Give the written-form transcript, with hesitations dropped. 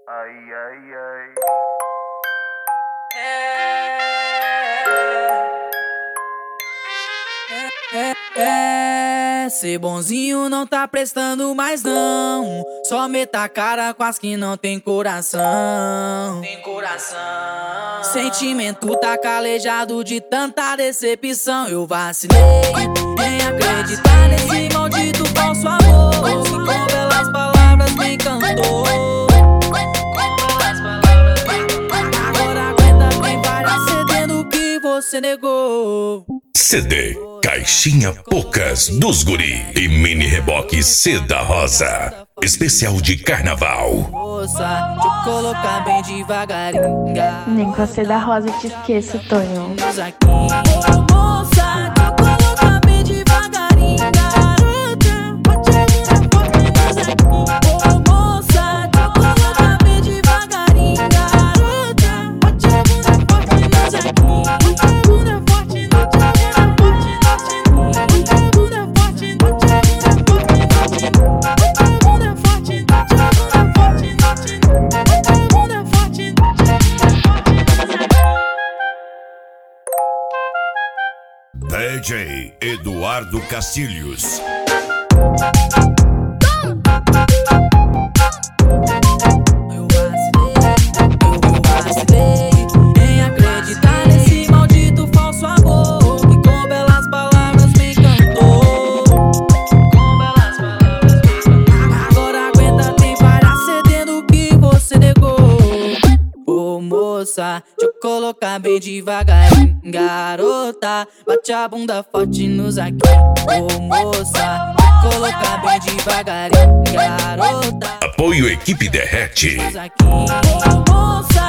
Ai, ai, ai. Ser bonzinho não tá prestando mais não. Só meta a cara com as que não tem coração. Sentimento tá calejado de tanta decepção. Eu vacilei em acreditar nesse maldito falso amor que com belas palavras me encantou. Agora aguenta, tem várias CD no que você negou. CD Caixinha Poucas dos Guri e Mini Reboque Seda Rosa. Especial de carnaval. Moça, deixa eu colocar bem devagarinho. Nem com a Seda Rosa te esqueço, Tonho. Moça, deixa eu colocar bem devagarinho. Garota, pode virar forte nos aqui. Moça, deixa eu colocar bem devagarinho. Garota, pode virar forte nos aqui. Bunda forte, não te vira forte, bunda forte, não te vira forte, bunda forte, não te vira forte, bunda forte, não te vira forte. DJ Eduardo Castilhos. Eu vacilei em acreditar nesse maldito falso amor que com belas palavras me encantou. Agora aguenta, tem várias CD no que você negou. Ô moça, deixa eu colocar bem devagarinho. Garota, bate a bunda forte nos aqui. Ô moça, deixa eu colocar bem devagarinho. Garota, Apoio Equipe Derrete. nos aqui. Ô moça,